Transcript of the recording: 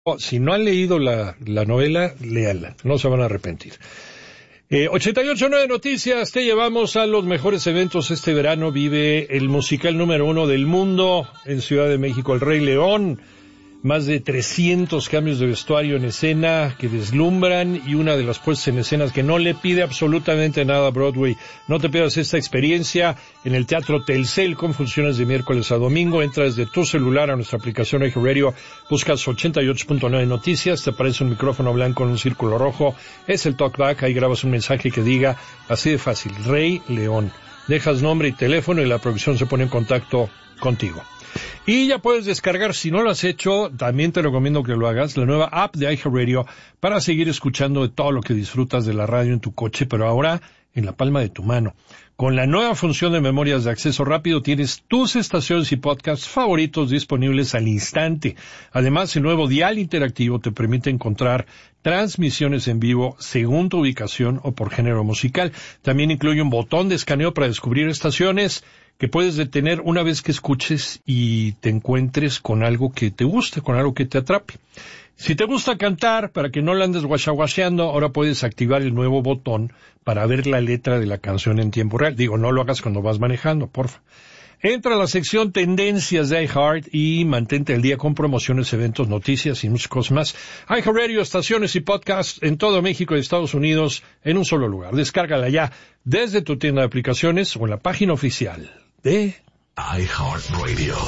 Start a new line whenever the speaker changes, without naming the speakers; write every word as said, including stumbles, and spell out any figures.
Si no han leído la, la novela, léanla, no se van a arrepentir. Eh, ochenta y ocho punto nueve Noticias, te llevamos a los mejores eventos este verano. Vive el musical número uno del mundo en Ciudad de México, El Rey León. Más de trescientos cambios de vestuario en escena que deslumbran y una de las puestas en escenas que no le pide absolutamente nada a Broadway. No te pierdas esta experiencia en el Teatro Telcel con funciones de miércoles a domingo. Entra desde tu celular a nuestra aplicación iHeartRadio, buscas ochenta y ocho punto nueve Noticias, te aparece un micrófono blanco en un círculo rojo, es el talkback, ahí grabas un mensaje que diga, así de fácil, Rey León. Dejas nombre y teléfono y la producción se pone en contacto contigo. Y ya puedes descargar, si no lo has hecho, también te recomiendo que lo hagas, la nueva app de iHeartRadio para seguir escuchando de todo lo que disfrutas de la radio en tu coche, pero ahora en la palma de tu mano. Con la nueva función de memorias de acceso rápido tienes tus estaciones y podcasts favoritos disponibles al instante. Además, el nuevo dial interactivo te permite encontrar transmisiones en vivo según tu ubicación o por género musical. También incluye un botón de escaneo para descubrir estaciones que puedes detener una vez que escuches y te encuentres con algo que te guste, con algo que te atrape. Si te gusta cantar, para que no la andes guachaguacheando, ahora puedes activar el nuevo botón para ver la letra de la canción en tiempo real. Digo, no lo hagas cuando vas manejando, porfa. Entra a la sección Tendencias de iHeart y mantente al día con promociones, eventos, noticias y muchas cosas más. iHeartRadio, estaciones y podcasts en todo México y Estados Unidos en un solo lugar. Descárgala ya desde tu tienda de aplicaciones o en la página oficial de iHeartRadio.